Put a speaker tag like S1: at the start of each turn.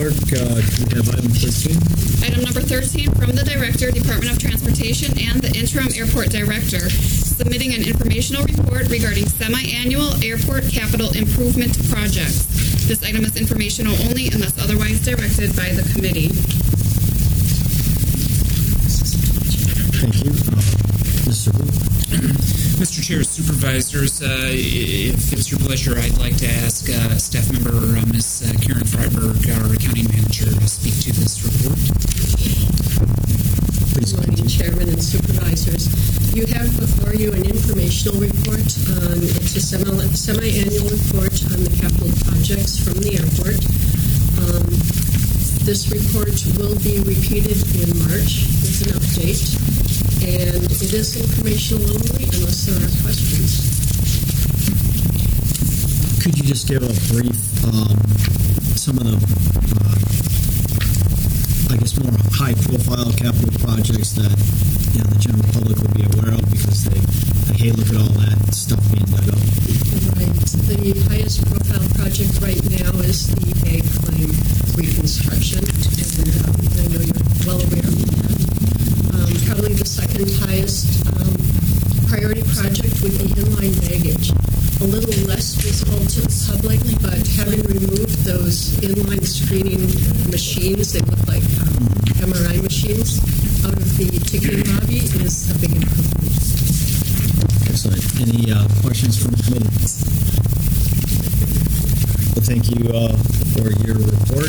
S1: Clerk, can we have item 13?
S2: Item number 13 from the Director, Department of Transportation, and the Interim Airport Director, submitting an informational report regarding semi-annual airport capital improvement projects. This item is informational only unless otherwise directed by the committee.
S1: Thank you. Mr. Wu.
S3: Mr. Chair, Supervisors, if it's your pleasure, I'd like to ask Staff Member Ms. Karen Freiberg, our Accounting Manager, to speak to this report.
S1: Please
S4: Good morning, Chairman and Supervisors. You have before you an informational report. It's a semi-annual report on the capital projects from the airport. This report will be repeated in March with an update, and it is informational only unless there are questions.
S1: Could you just give a brief, some of the, I guess, more high-profile capital projects that the general public would be aware of because they hey, look at all that stuff being dug up?
S4: Right. The highest profile project right now is the ag claim reconstruction, and I know you're well aware of that. Probably the second highest priority project would be inline baggage. A little less visible to the public, but having removed those inline screening machines, they look like MRI machines, out of the ticketing lobby is a big improvement.
S1: Excellent. Any questions from the committee? Well, thank you for your report.